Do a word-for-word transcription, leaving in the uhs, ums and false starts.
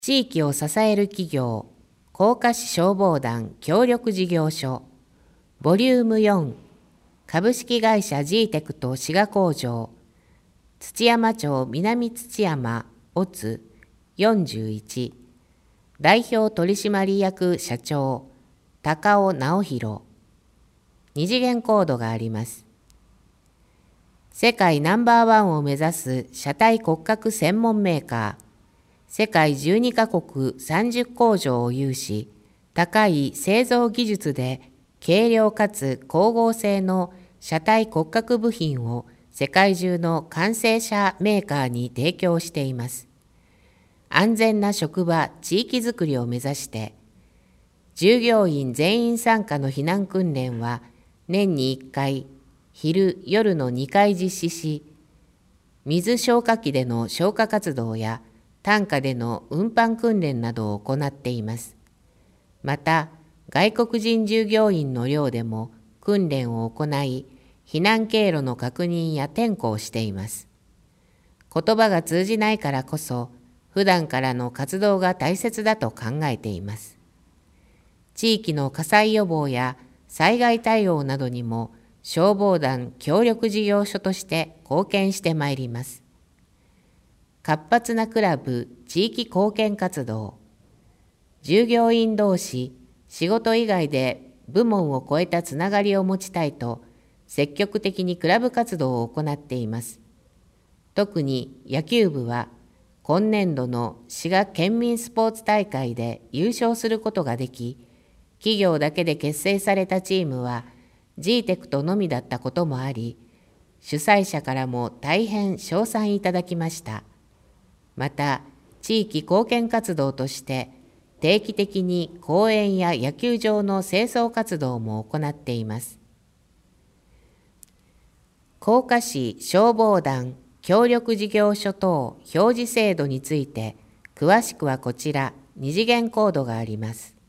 地域を支える企業、甲賀市消防団協力事業所、ボリュームよん、株式会社 ジーテクト滋賀工場、土山町南土山オツよんじゅういち、代表取締役社長、高尾直弘。二次元コードがあります。世界ナンバーワンを目指す車体骨格専門メーカー、世界じゅうにカ国さんじゅう工場を有し、高い製造技術で軽量かつ光合成の車体骨格部品を世界中の完成車メーカーに提供しています。安全な職場・地域づくりを目指して、従業員全員参加の避難訓練は年にいっかい、昼・夜のにかい実施し、水消火器での消火活動や担架での運搬訓練などを行っています。また、外国人従業員の寮でも訓練を行い、避難経路の確認や点呼をしています。言葉が通じないからこそ、普段からの活動が大切だと考えています。地域の火災予防や災害対応などにも消防団協力事業所として貢献してまいります。活発なクラブ地域貢献活動。従業員同士、仕事以外で部門を超えたつながりを持ちたいと、積極的にクラブ活動を行っています。特に野球部は、今年度の滋賀県民スポーツ大会で優勝することができ、企業だけで結成されたチームは ジーテクト のみだったこともあり、主催者からも大変称賛いただきました。また、地域貢献活動として、定期的に公園や野球場の清掃活動も行っています。甲賀市消防団協力事業所等表示制度について、詳しくはこちら、二次元コードがあります。